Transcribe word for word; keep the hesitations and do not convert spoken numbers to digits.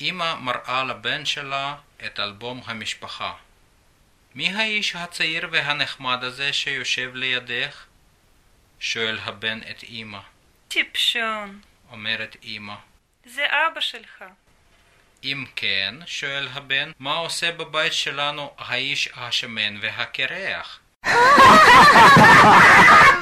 אמא מראה לבן שלה את אלבום המשפחה. מי האיש הצעיר והנחמד הזה שיושב לידך? שואל הבן את אמא. טיפשון, אומרת אמא. זה אבא שלך. אם כן, שואל הבן, מה עושה בבית שלנו האיש השמן והקרח?